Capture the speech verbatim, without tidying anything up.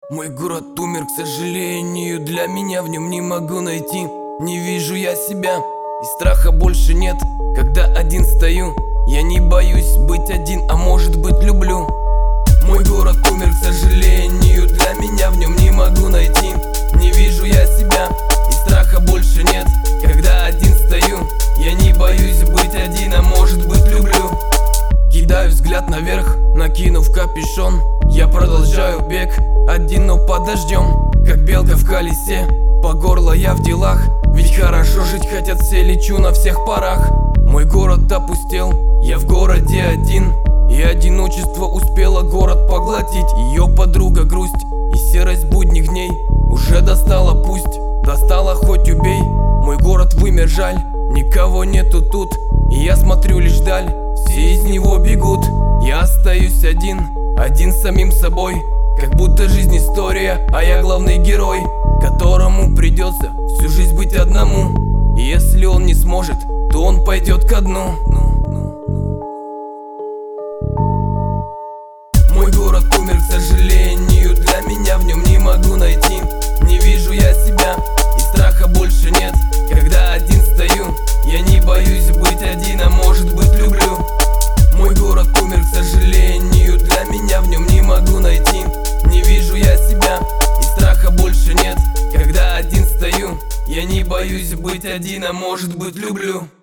Мой город умер, к сожалению, для меня в нем не могу найти. Не вижу я себя, и страха больше нет, когда один стою. Я не боюсь быть один, а может быть люблю. Мой город умер, к сожалению, для меня в нем не могу найти. Не вижу я себя, и страха больше нет, когда один стою. Я не боюсь быть один, а может быть люблю. Кидаю взгляд наверх, накинув капюшон. Я продолжаю бег, один, но под дождем, как белка в колесе. По горло я в делах, ведь хорошо жить хотят все, лечу на всех парах. Мой город опустел, я в городе один, и одиночество успело город поглотить. Ее подруга грусть и серость будних дней уже достала, пусть достала, хоть убей. Мой город вымер, жаль, никого нету тут, и я смотрю лишь вдаль, все из него бегут. Я остаюсь один, один с самим собой, как будто жизнь история, а я главный герой, которому придется всю жизнь быть одному. И если он не сможет, то он пойдет ко дну. Мой город умер, к сожалению, для меня в нем не могу найти. Не вижу я себя, и страха больше нет, когда один стою. Я не боюсь быть один, а может быть люблю. Мой город умер, к сожалению, для меня в нем не могу найти. Не вижу я себя, и страха больше нет, когда один стою. Я не боюсь быть один, а может быть люблю.